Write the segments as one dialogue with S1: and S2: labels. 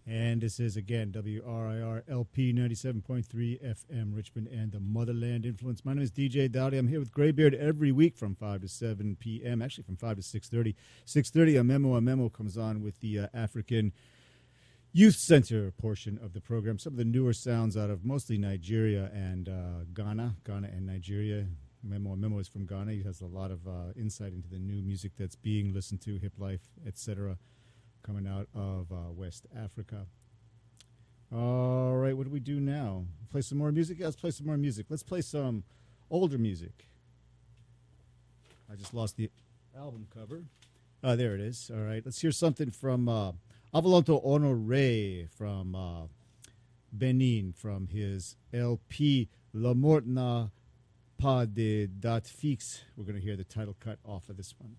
S1: And this is, again, WRIR LP 97.3 FM, Richmond and the Motherland Influence. My name is DJ Dowdy. I'm here with Graybeard every week from 5 to 7 p.m., actually from 5 to 6:30. 6:30, a memo comes on with the African Youth Center portion of the program. Some of the newer sounds out of mostly Nigeria and Ghana and Nigeria. Memo is from Ghana. He has a lot of insight into the new music that's being listened to, hip life, etc., coming out of West Africa. All right, what do we do now? Play some more music? Yeah, let's play some more music. Let's play some older music. I just lost the album cover. There it is. All right, let's hear something from Avalonto Honoré from Benin, from his LP La Mort n'a pas de date fixe. We're going to hear the title cut off of this one.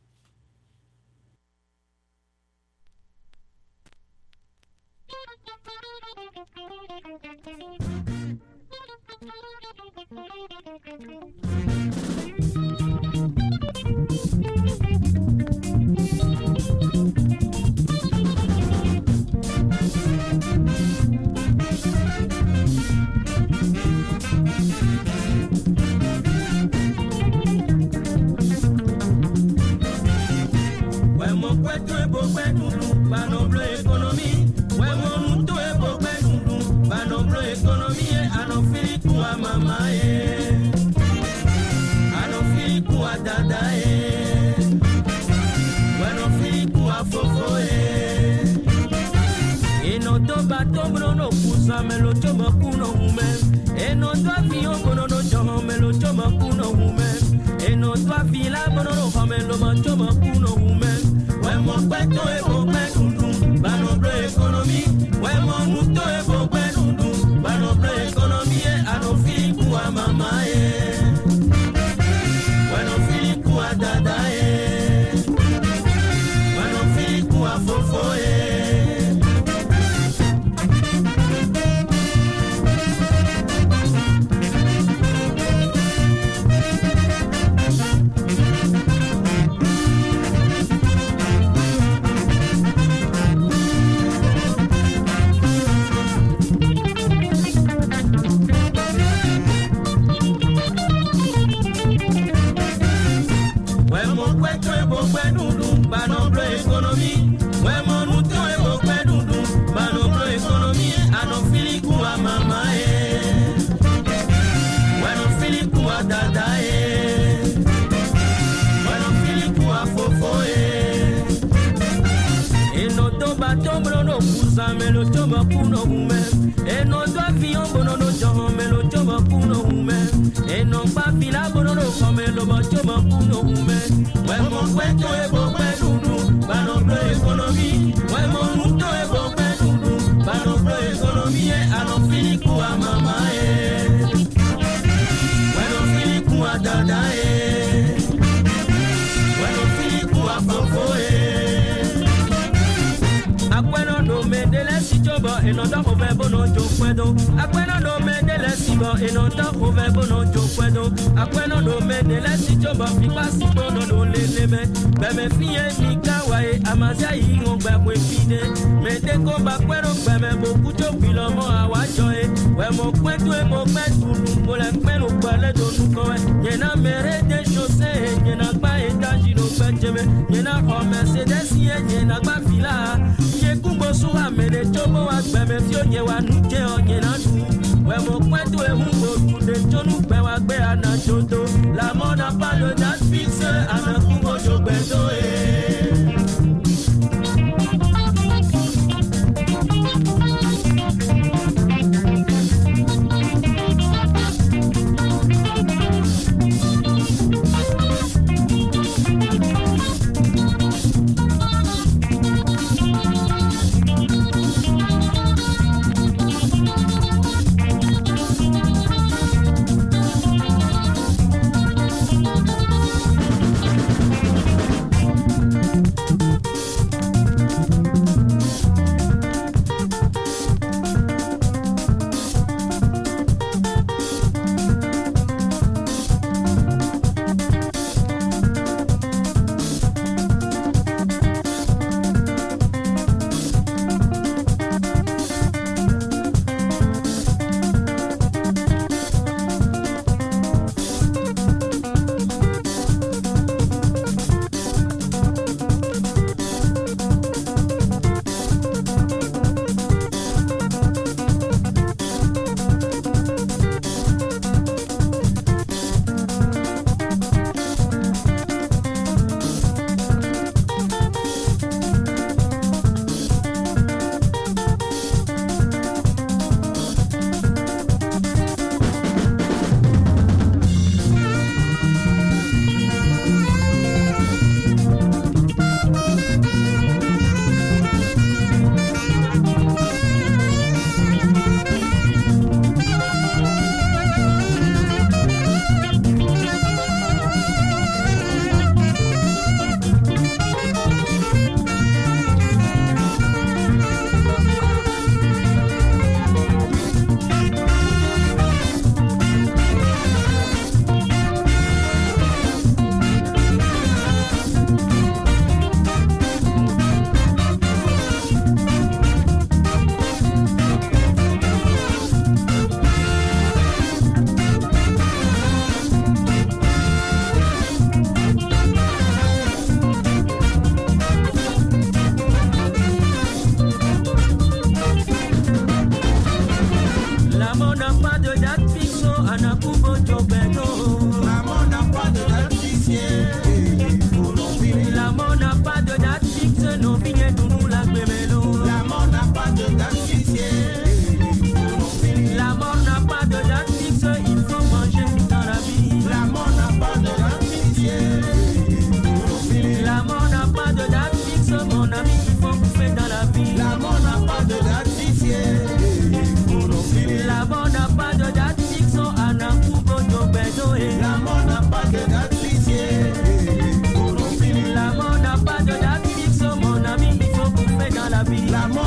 S2: Melo choma kuno hume, eno twa fio kono no choma melo choma kuno hume, eno twa fila kono no famelo ma choma kuno hume. We mo kweto e bo kwetundu, bano bre economy. We mo muto e bo kwetundu, bano bre economy e ano fili kuwa mama e. We no fili kuwa dada e. We no fili kuwa fofo e. Melo choma kuno hume, eno twa fion bono no choma melo choma kuno hume, eno pa fila bono no famelo ma choma kuno hume. We mo kweto e bo kwetundu, bano pro economy. We mo muto e bo kwetundu, bano pro economy e ano fili kuwa mama e. We no fili kuwa dada e. We no fili kuwa fofo e. Akweno no medele si chobo enoda ove bono jokwedo. Akweno no medele si bo enoda ove bono jokwedo. Akweno no medele si chobo fipa si bono no leleme. Beme fiye ni kawae amazia yi ngbe kwe fide. Mede ko bakwero beme boku chopilo mo awajoe. We mo kwetu e mo kwetu mo le kweno kwale do nukowe. Yena mere de chose yena pa etaji no kwecheme. Yena o Mercedes yena pa fila. Kumbo suha mene chobo wa gbeme fio nye wa nuke onye na du. We mo kwetu e humbo kude chonu pe wa gbe ana choto. La mona palo that fixe ana kumbo jogbedo e.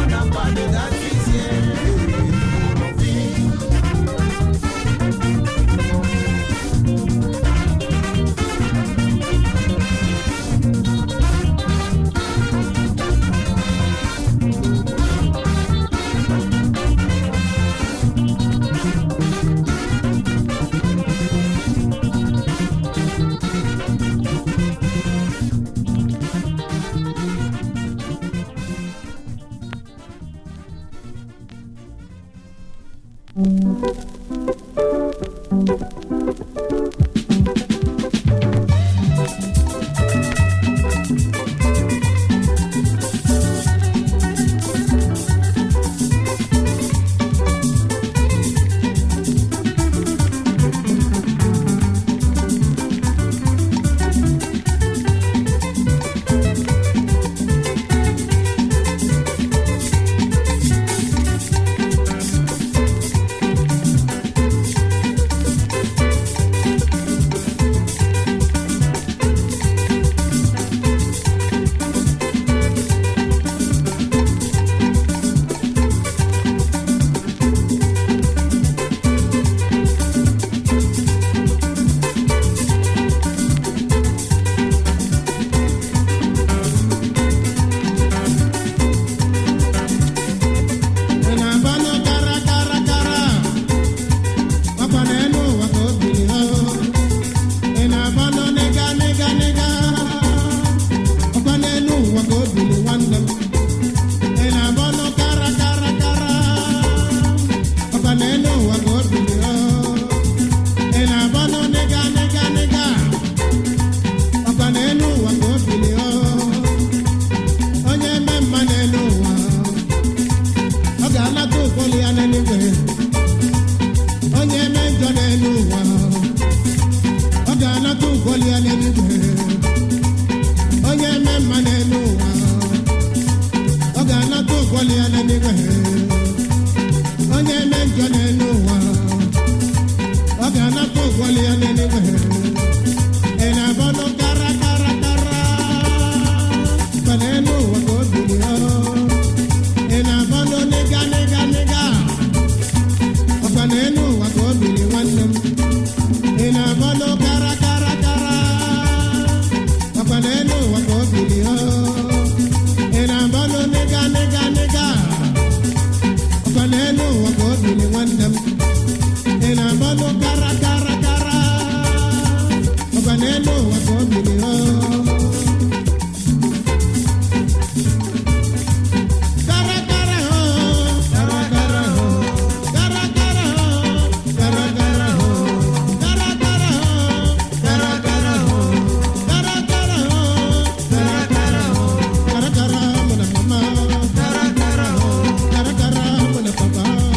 S3: Papa.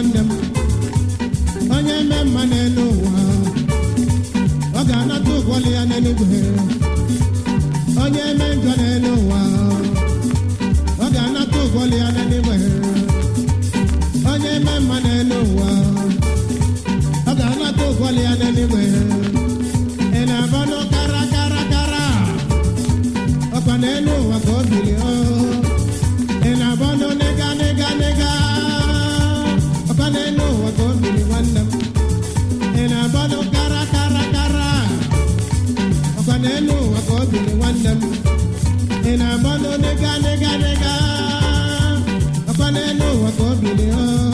S3: nwanne m onye eme mma n'elu ụwa ọ ga-anata ụgwọli ya n'eluigwe onye eme njọ n'elu ụwa ọ ga-anata ụgwọli ya n'eluigwe onye eme mma n'elu ụwa ọ ga-anata ụgwọli ya n'eluigwe ị na-abanụ kara kara kara ọkwa n'elu ụwa ka o biri ị na-abanụ nịga nịga nịga ọkwa n'elu ụwa ka o biri nwanne m ị na-abanụ kara kara kara ọkwa n'elu ụwa ka o biri nwanne m ị na-abanụ nịga nịga nịga ọkwa n'elu ụwa ka o biri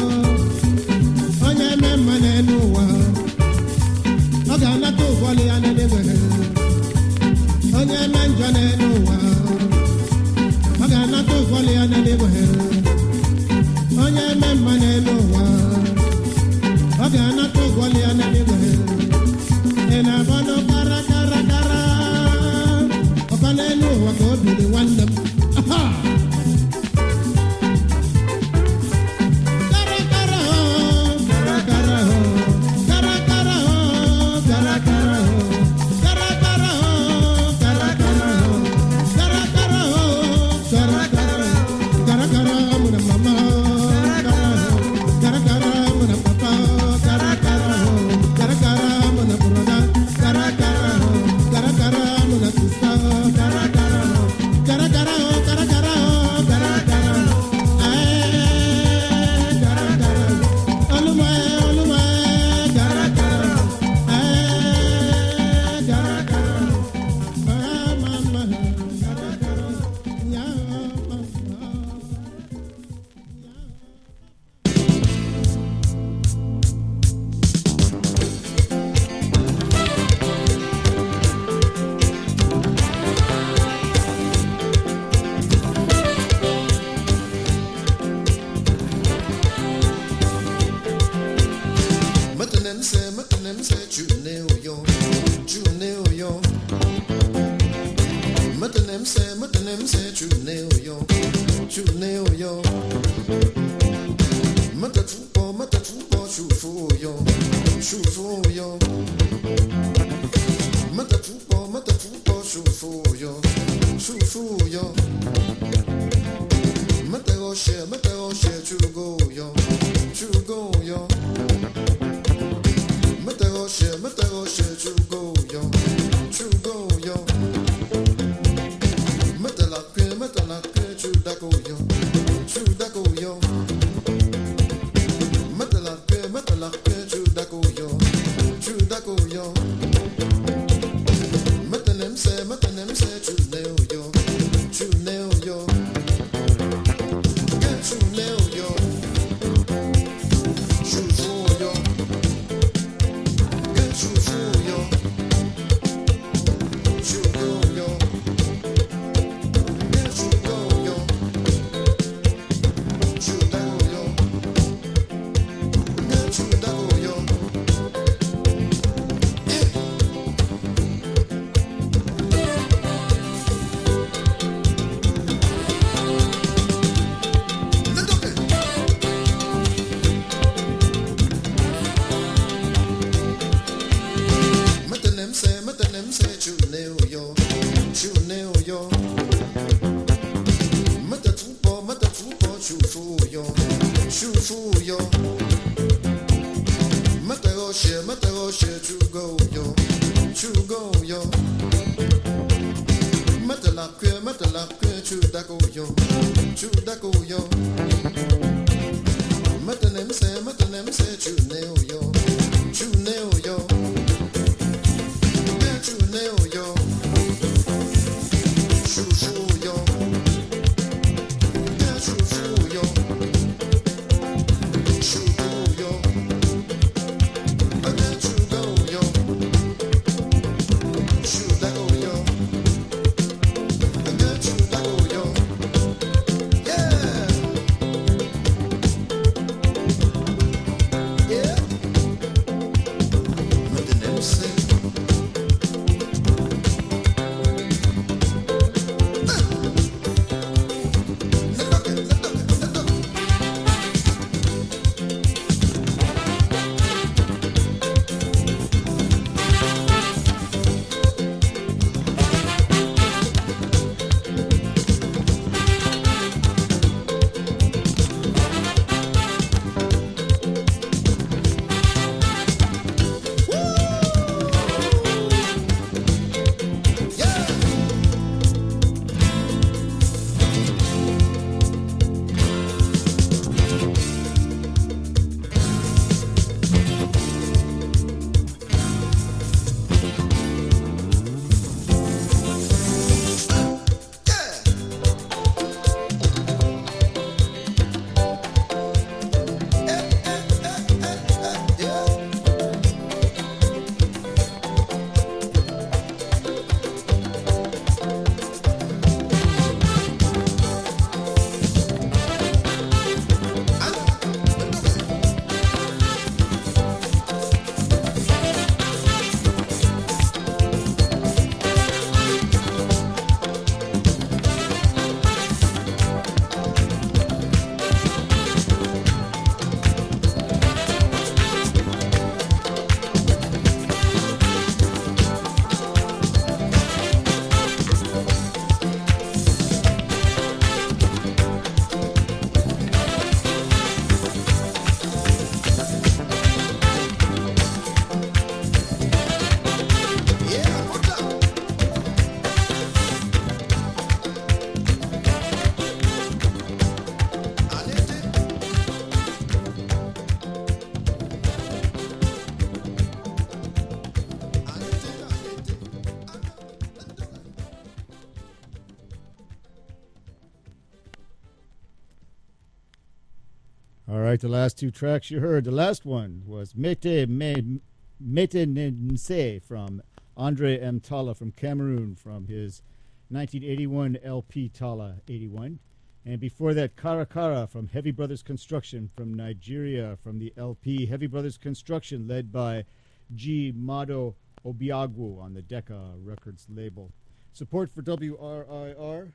S3: onye eme mma n'elu ụwa ọ ga-anata ụgwọli ya n'eluigwe onye eme njọ n'elu ụwa ọ ga-anata ụgwọli ya n'eluigwe onye eme mma n'elu ụwa ọ ga-anata ụgwọli ya n'eluigwe ị na-abanụ kara kara kara ọkwa n'elu ụwa ka o biri nwanne m
S1: All right, the last two tracks you heard. The last one was Mete Nense from Andre M. Talla from Cameroon from his 1981 LP Talla 81. And before that, Kara Kara from Heavy Brothers Construction from Nigeria from the LP Heavy Brothers Construction led by G. Mado Obiagwu on the Decca Records label. Support for WRIR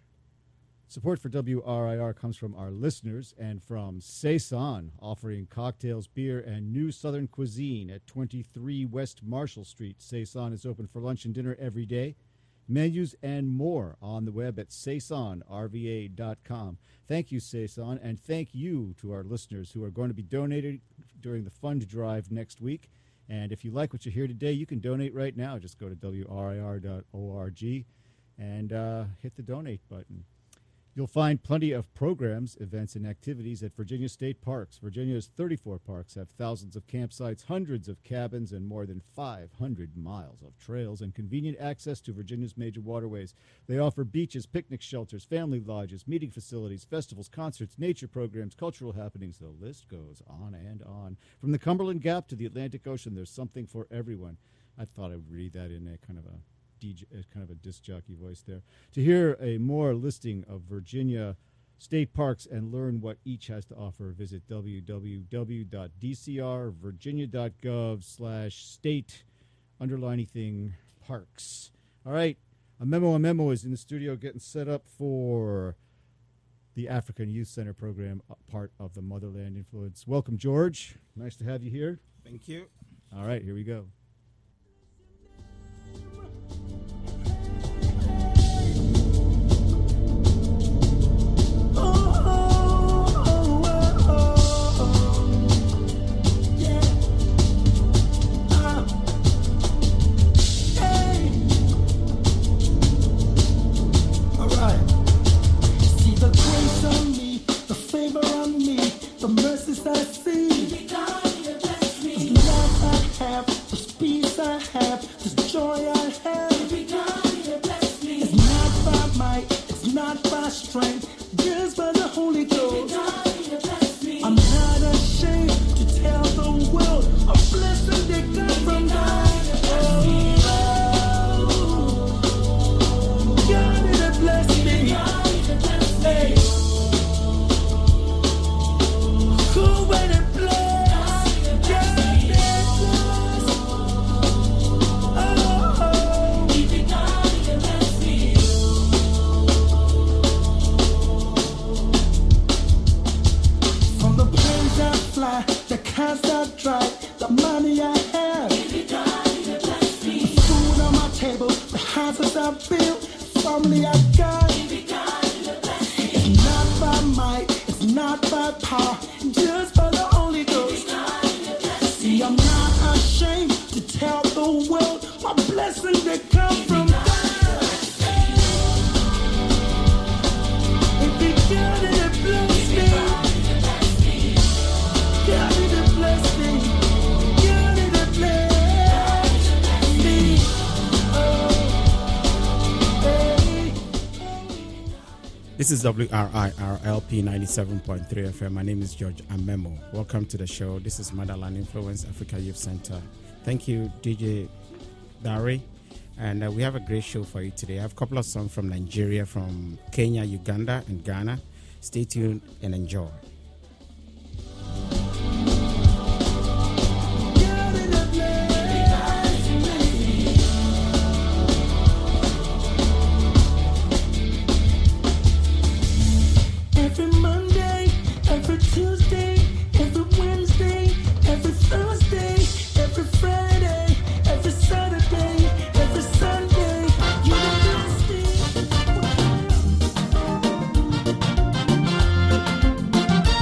S1: comes from our listeners and from Saison, offering cocktails, beer, and new Southern cuisine at 23 West Marshall Street. Saison is open for lunch and dinner every day. Menus and more on the web at saisonrva.com. Thank you, Saison, and thank you to our listeners who are going to be donating during the fund drive next week. And if you like what you hear today, you can donate right now. Just go to WRIR.org and hit the donate button. You'll find plenty of programs, events, and activities at Virginia State Parks. Virginia's 34 parks have thousands of campsites, hundreds of cabins, and more than 500 miles of trails and convenient access to Virginia's major waterways. They offer beaches, picnic shelters, family lodges, meeting facilities, festivals, concerts, nature programs, cultural happenings. The list goes on and on. From the Cumberland Gap to the Atlantic Ocean, there's something for everyone. I thought I would read that in a kind of a disc jockey voice there. To hear a more listing of Virginia state parks and learn what each has to offer, visit www.dcr.virginia.gov/state_parks. All right, a memo is in the studio getting set up for the African Youth Center program, part of the Motherland Influence. Welcome, George. Nice to have you here.
S4: Thank you.
S1: All right, here we go.
S4: This is WRIR-LP 97.3 FM. My name is George Amemo. Welcome to the show. This is Motherland Influence Africa Youth Center. Thank you, DJ Dari. And we have a great show for you today. I have a couple of songs from Nigeria, from Kenya, Uganda, and Ghana. Stay tuned and enjoy.
S5: Sunday.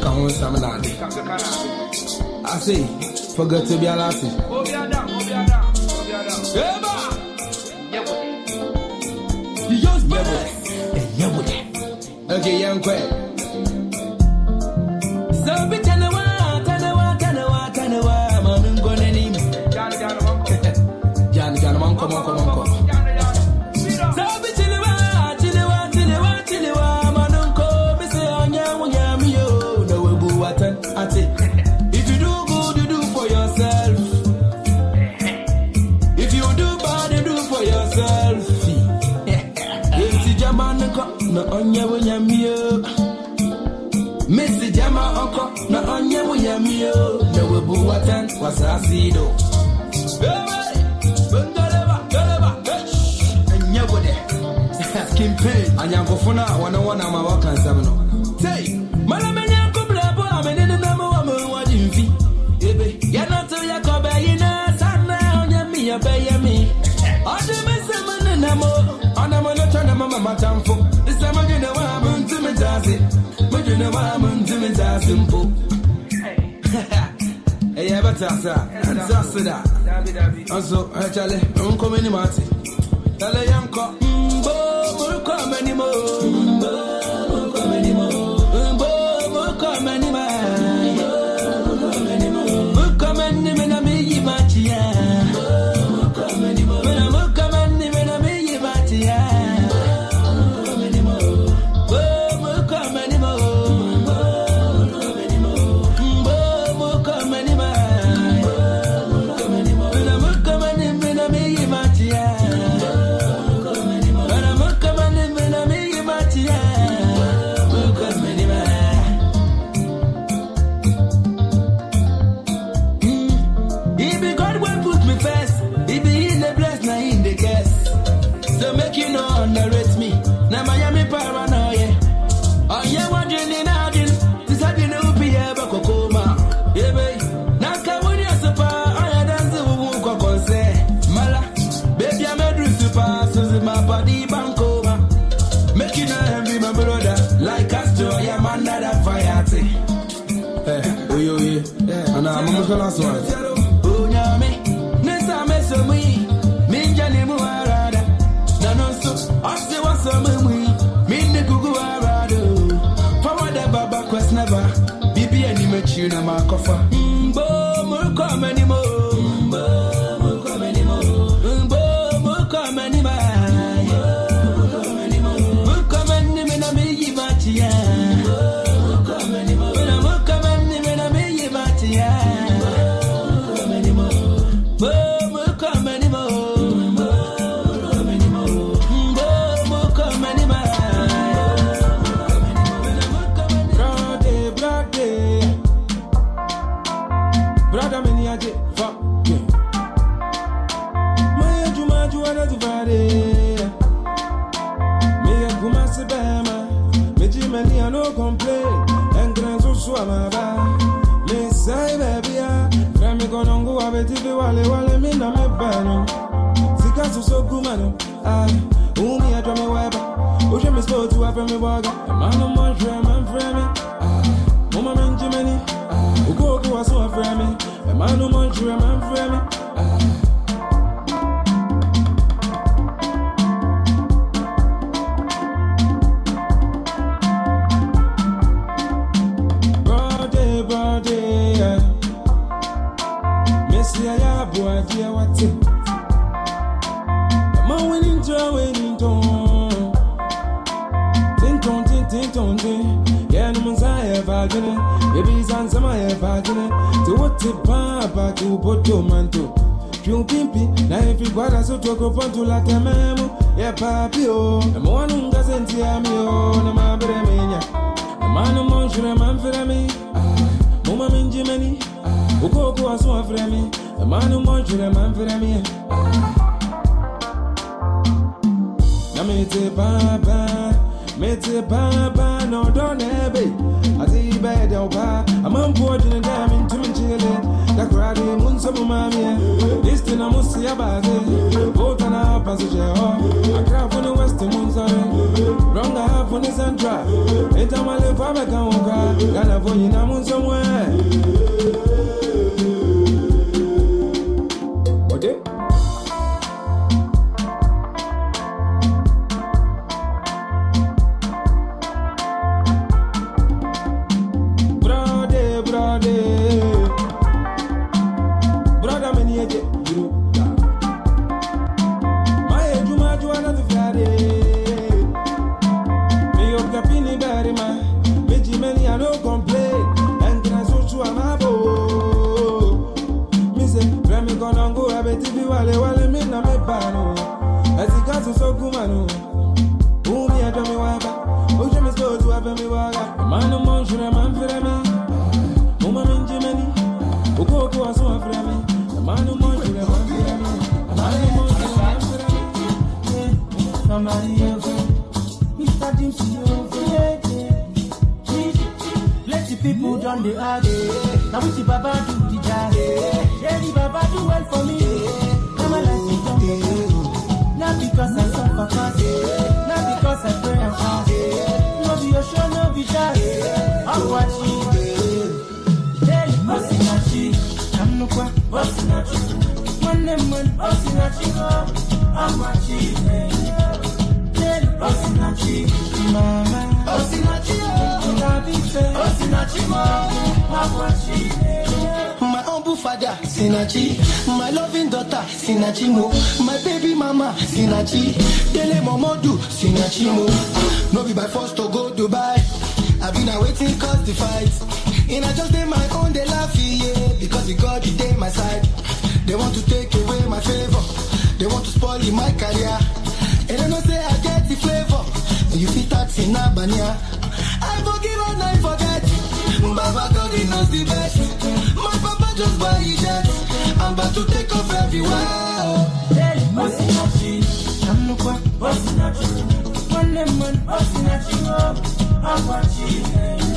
S5: on some nadi. I say, forget to be a lassie. You just never. Okay, young quack. So be Tanawa, man, go to him. Jan, come on. So be Chilewa, man, go, be say, on you, no, we boo what I say. If you do good, you do for yourself. If you do bad, you do for yourself. No onye wonyamio Missy Jama Oko no onye wonyamio no webu watan wasasido Doleba Anyabode Kimpe Anyangofuna wana mawakan sabno Say Malamenya kublabo amenene namo wajimfi Ebe Yanoto yakobe yina sana onyamia beyemi Odemese manenamo Onamone chana mama matamfo I'm going to want to me dancing. But you know I'm to me dancing. Hey, I better say that. Also, actually, I'm coming to Marty. Tell a young cop, Bo, come anymore. Come anymore. Bo, come anymore. Come anymore. Me, Matia. Come anymore. Come anymore. Underrate me. Now Miami paranoia. Oh yeah, what you need now? This I didn't be able to come. Yeah, baby. Now come on, you're super. I dance the woo concert. Mala, baby, I'm a super. So my body bankova. Make you know be my brother. Like Castro, I'm under that fire. Hey, yeah. And I'm going to last one. Oh, yeah, me. Next time I saw me. Ase wasamwe minde kuguarado Pawada baba quest never Bibi ani mechi na makofa Mbo muko menimo Mbo muko menimo Mbo muko menimo Muko menimo na meyi matia Muko menimo Na muko menimo na meyi matia Muko menimo Mbo muko menimo no complain and grand so swamaba me say baby from me gonna go abeti wale me na me bano sika so gumano umi atwa me weba o je me sport to after me boga manu mo man frame mama men jimeni o go aso after me manu mo man frame Dear, what's it? I'm winning, Tinton, yeah, no one's I ever gonna, baby's on some I ever gonna, to what the papa to Poto Manto. You pimpy, now if you got us to talk upon to like a memo, yeah, papi, oh, I'm one who doesn't hear me, oh, no, my bremenia. A man of Monsieur, man for me, Mama Minjimeni, Oko was one for me. A man who wants you, a man for me. Mete baba, no don't have it. I say, bad, a man poured in a dam into me chile. The crowd, Munsam, mammy. This thing I must see about it. Both on our passenger. I craft on the western Munsam. Wrong, I have on the central. It's a man if I'm a Gana vonyi na mun somewhere. Ode? Brother many eje. My ejuma juana tu fiade. Me yo kapini bari ma. Meji many I no complain. And can I so to amabo. Me say, Remy gonna go abeti fi wale me na me pano. Asikasu so kumano. Umi ajo me waba. Oje me sto tu abe me waga. Manu mon jure man fere me. Uma minji many. Uko ko aso afre me. Manu mon jure man fere me. Manu mon jure man fere me. Somebody else. Mr. James, plenty people done the argue. Now we see Baba do the jazz. Really Baba do well for me. Now my life is done. Not because I suffer fast. Not because I pray and fast. No be your show, no be jazz. I'm watching. Hey, Osinachi. I'm no kwa, Osinachi. One Osinachi. I'm watching. Hey, Osinachi. Mama. Osinachi. My humble father, Sinachi. My loving daughter, Sinachi mo. My baby mama, Sinachi. Dele Momodu, Sinachi mo. No be by force to go Dubai. I've been waiting cause the fight. And I just did my own, they laugh, yeah. Because the God, the day my side. They want to take away my favor. They want to spoil my career. And I know say I get the flavor. And you fit that in Albania. I forgive and I forget. Baba God, he knows the best. My papa just buy a jet. I'm about to take off everywhere. Hey, Osinachi. I'm no kwa, Osinachi. One Osinachi. I'm watching.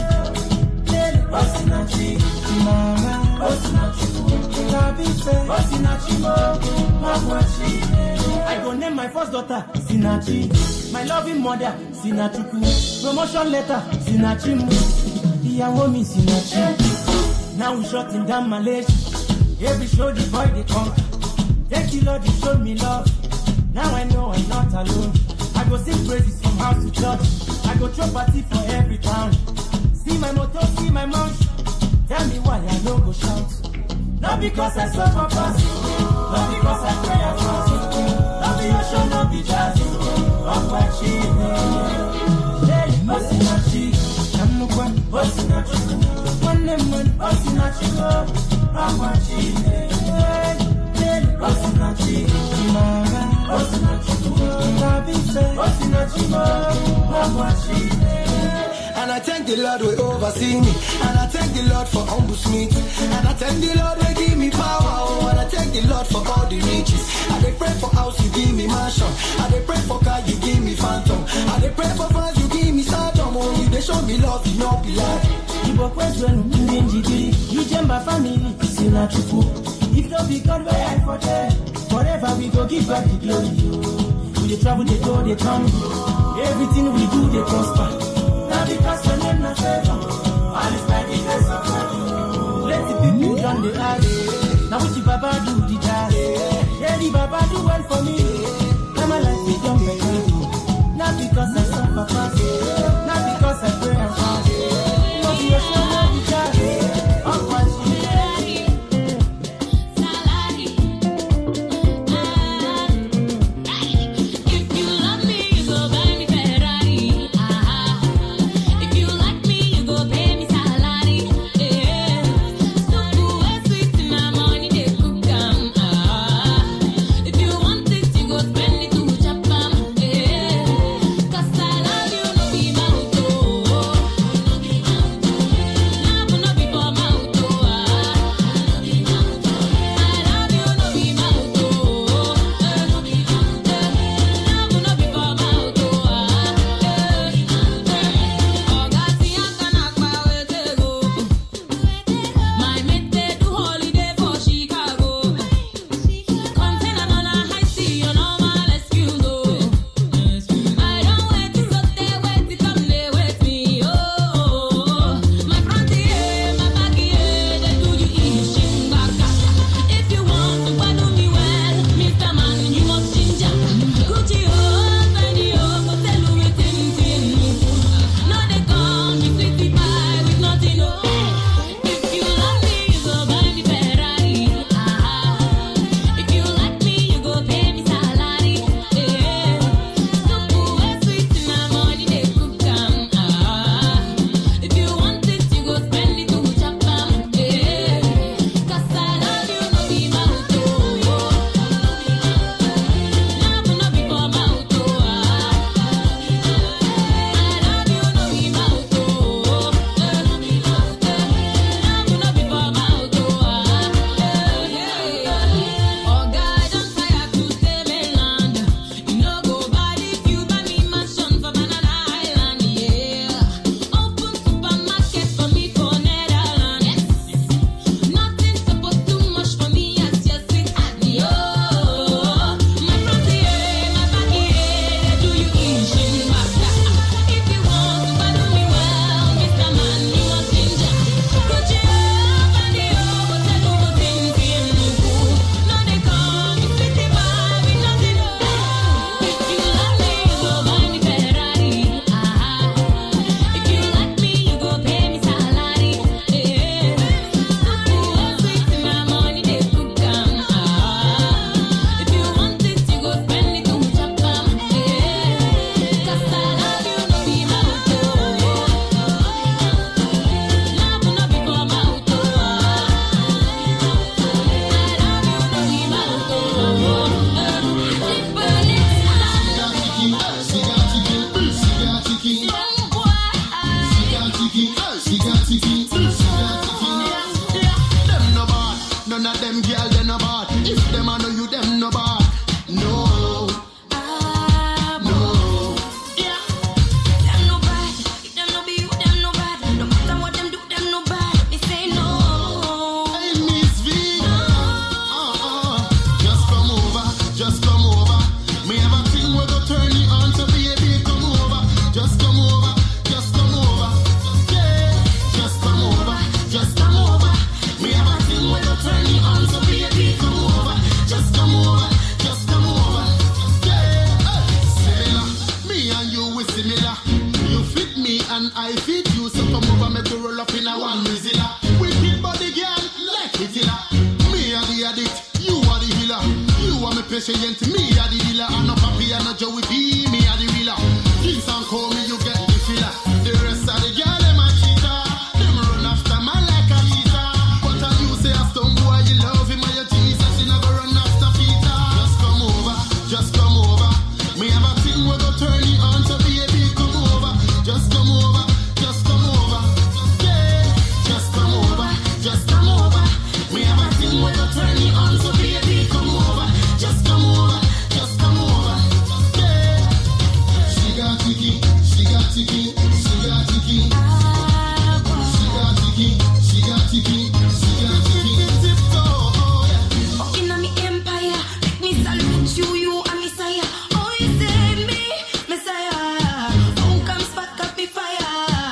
S5: Hey, Osinachi. Mama, Osinachi. Osinachi. I'm watching. I go name my first daughter, Sinachi. My loving mother, Sinachuku. Promotion letter, Sinachimu. Iyawomi, Sinachi. Now we shutting down Malaysia. Every show the boy they conquer. Thank you Lord, you showed me love. Now I know I'm not alone. I go sing praises from house to church. I go throw party for every town. See my motto, see my mouth. Tell me why I don't go shout. Not because I suffer fast. Not because I pray and fast. Not be your show, not be jazz. I'm watching. Hey, Osinachi. I'm no one, Osinachi. One Osinachi. I'm watching. Hey, Osinachi. Mama, Osinachi. Osinachi. I'm watching. And I thank the Lord who oversee me. And I thank the Lord for humble Smith. And I thank the Lord who give me power. Oh, and I thank the Lord for all the riches. And they pray for house, you give me mansion. And they pray for car, you give me phantom. And they pray for fans, you give me stardom. Oh, you they show me love, you know be like. You jamba family, Sinachuku. If not be God, where I for them. Forever we go give back the glory. We travel, they go, they come. Everything we do, they prosper. Because when you're not favor, all is by the grace of God. Let the people done the argue. Now we see Baba do the jazz. Yeah, the Baba do well for me. Now my life is done better. Not because I suffer fast. Not because I pray and fast. Not be a show, not the jazz. I'm watching.
S6: Cook them girl they no bad. If them I know you them no bad. No. No.
S7: Yeah. Them no bad. If them no be you, them no bad. No matter what them do, them no bad. Me say no.
S6: Hey Miss V. Just come over. Just come over. Me have a thing where go turn you on, so baby come over. Just come over. Just come over. Yeah. Just come over. Just come over. Me have a thing where go turn you on, so baby come over. Just come over. Just come over. Yeah. Similar. Me and you we similar. You fit me and I fit you, so come over, make you roll up in a one Mozilla. We fit body girl like Hitler. Me are the addict, you are the healer. You are my patient, me are the dealer. I'm no papi and no Joey B, me are the wheeler. This and call me, you get the filler. The rest of the girl, them a cheater. Them run after man like a cheater. But as you say a stone boy, you love him and your Jesus, you never run after Peter. Just come over, just come over. Me have a thing where go turn you on, so baby come over. Just come over, just come over. Yeah, just come over, just come over. Me have a thing where go turn you on, so baby come over. Just come over, just come over. Yeah. She got tiki, she got tiki, she got tiki. She got tiki, she got tiki, she got tiki. Tiptoe, oh yeah.
S7: Oh, inna me empire, make me salute you, you are Messiah. Oh, you save me, Messiah. Oh, come spark up me fire.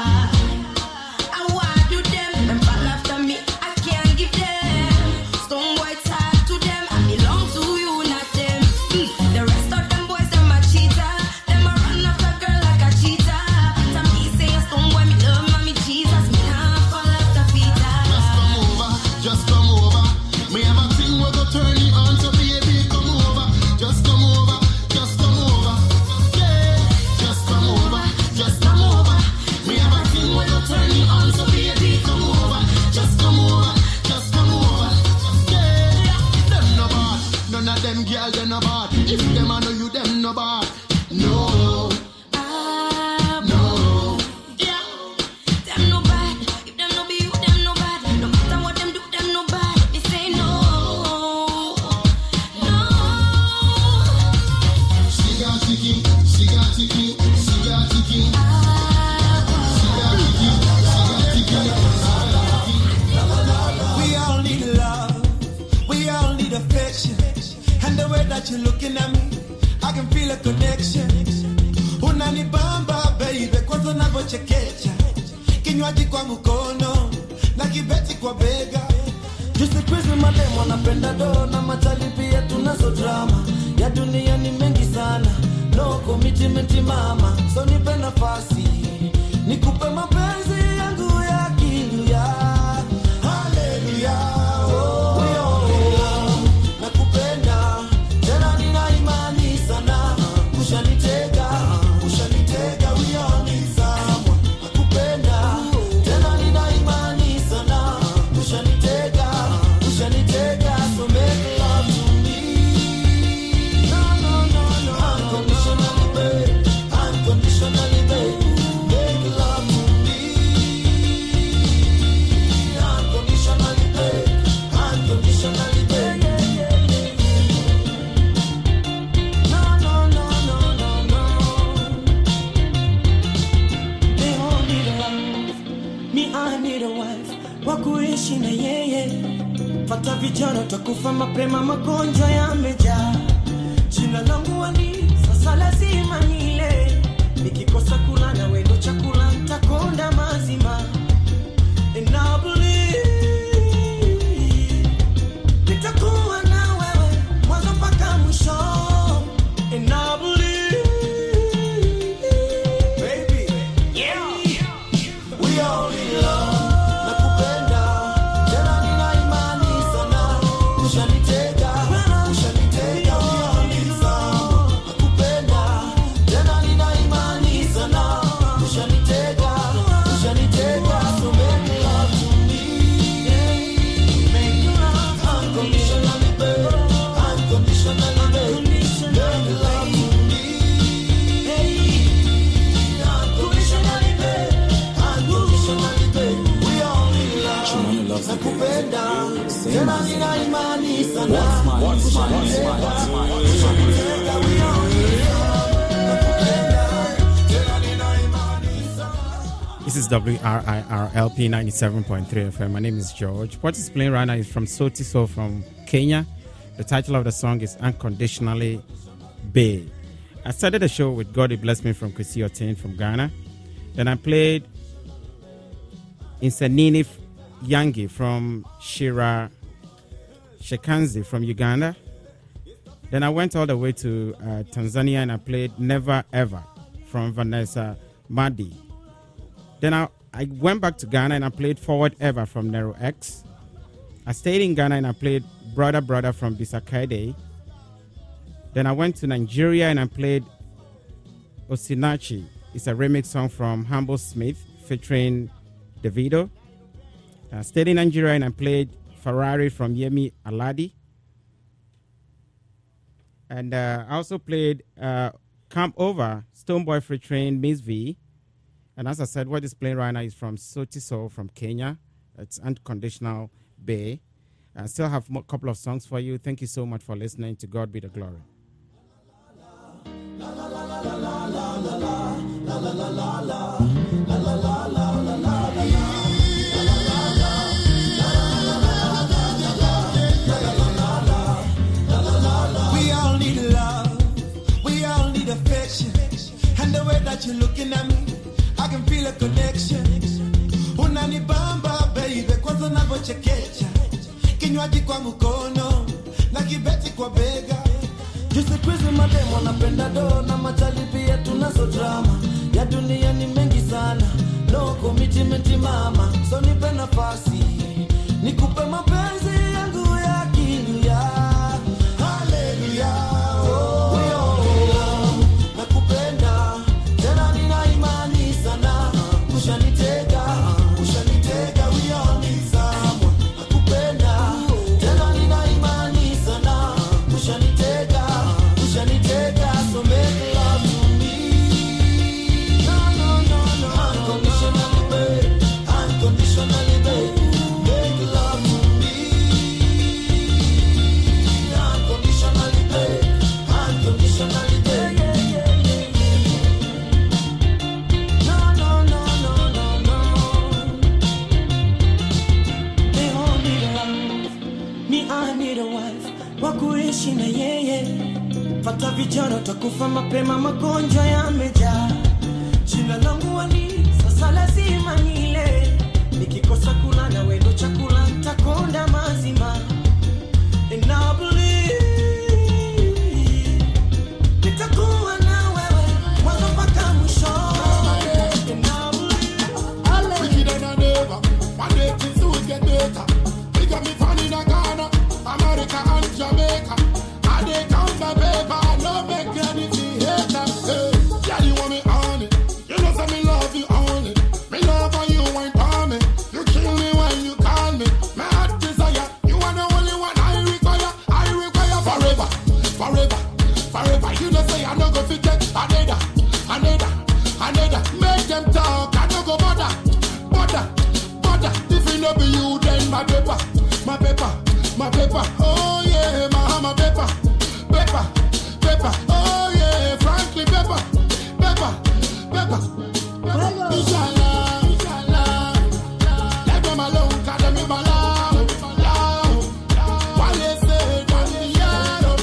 S7: I want do them, them fall after me, I can't give them. Stone boy talk to them, I belong to you, not them. The rest of them boys, them a cheater. Them a run after girl like a cheater. To me say a stone boy, me love mommy Jesus, me can't fall after Peter.
S6: Just come over, just come over. Me have a thing where go turn you on, so baby come over. Just come over, just come over. Yeah, just come over, just come over. Me have a thing where go turn you on, so baby come over. Just come over, just come over. Yeah, them no bad, none of them girl they no bad. If them I know you, them no bad. No, no.
S7: Yeah. Them no bad. If them no be you, them no bad. No matter what them do, them no bad. Me say no. No.
S6: She got tiki, she got tiki, she got tiki. She got tiki, she got tiki.
S5: We all need love, we all need affection. And the way that you're looking at me, I can feel a connection. Unanibamba baby, kwanza unavyochekecha. Kinywaji kwa mkono, na kibeti kwa bega. Just a quiz with mademo, napenda do na matali pia tunazo drama. Ya dunia ni mengi sana, no commitment mama. So nipe nafasi, nikupe mapenzi yangu ya kiluya. Hallelujah. Oh, we all in love. Nakupenda, tena nina imani sana. Ushanitega, ushanitega, we all need someone. Nakupenda, tena nina imani sana. Ushanitega, ushanitega, so make love to me. No, no, no, no. Unconditionally, babe. Unconditionally, babe. Make love to me. Unconditionally, babe. Unconditionally, babe. No, no, no, no, no, no. They all need a love. Me, I need a wife. Wakuishi na yeye. Pata vijana utakufa mapema, magonjwa yamejaa. Jina langu wali, sasa lazima nile. Nikikosa kula na wendo chakula nitakonda mazima. And I believe nitakuwa na wewe mwanzo mpaka mwisho. And I believe, baby, yeah, we all in love. Nakupenda, tena nina imani sana. Ushanitega, ushanitega, we all need some. Nakupenda, tena nina imani sana.
S4: This is WRIRLP 97.3 FM. My name is George. What is playing right now is from Sauti Sol from Kenya. The title of the song is Unconditionally Bay. I started the show with God He Bless Me from Kwesi Otain from Ghana. Then I played Insanini Yangi from Shira Shekanzi from Uganda. Then I went all the way to Tanzania and I played Never Ever from Vanessa Madi. Then I went back to Ghana and I played Forward Ever from Nero X. I stayed in Ghana and I played Brother Brother from Bisakade. Then I went to Nigeria and I played Osinachi. It's a remix song from Humble Smith featuring Davido. I stayed in Nigeria and I played Ferrari from Yemi Alade. And I also played Come Over, Stonebwoy featuring Miss V. And as I said, what is playing right now is from Sauti Sol from Kenya. It's Unconditional Bay. I still have a couple of songs for you. Thank you so much for listening. To God be the glory.
S8: We all need love. We all need affection. And the way that you're looking at me, I can feel a connection. Unanibamba baby, kwanza navyochekecha. Kinywaji kwa mkono na kibeti kwa bega. Juzi kwizi mademo napenda do na machali pia tunazo drama. Ya dunia ni mengi sana, no commitment mama. So nipe nafasi, nikupe mapenzi yangu ya kiluya. Hallelujah. Fata vijana utakufa mapema, magonjwa yamejaa. Jina langu wani, sasa lazima nile. Nikikosa kula na wendo chakula, nitakonda mazima. And I believe nitakuwa na wewe mwanzo mpaka mwisho. And I believe
S6: wicked and never, my day things will get better. We got me found in Ghana, America and Jamaica. I dey count the paper, no make anything hater. Hey, yeah, you want me on it. You know say me love you only. Me love when you ain't for me. You kill me when you call me. My heart desire, you are the only one I require. I require forever, forever, forever. You know say I no go forget another. Make them talk, I no go bother. If it no be you, then my paper. Oh yeah, my paper. Oh yeah, frankly paper. Inshallah. Let them alone, 'cause them in my love. Why they say don't be yaro.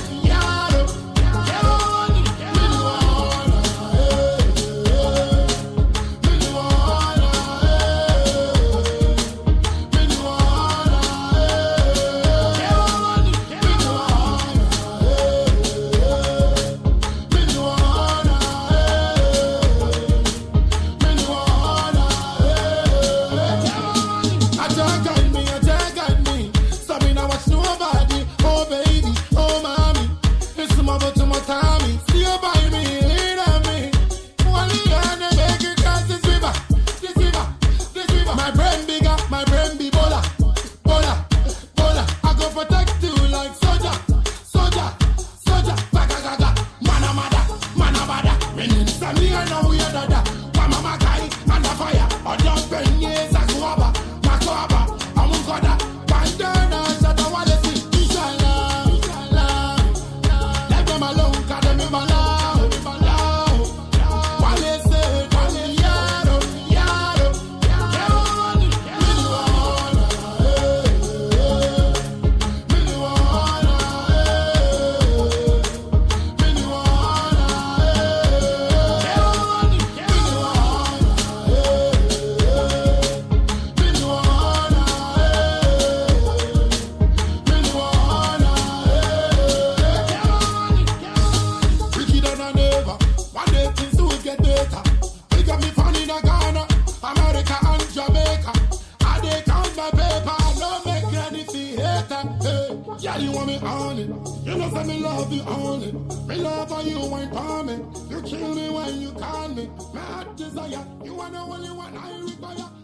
S6: you want me on it. You know say me love you only. Me love how you wine for me. You kill me when you call me. My heart desire. You are the only one I require.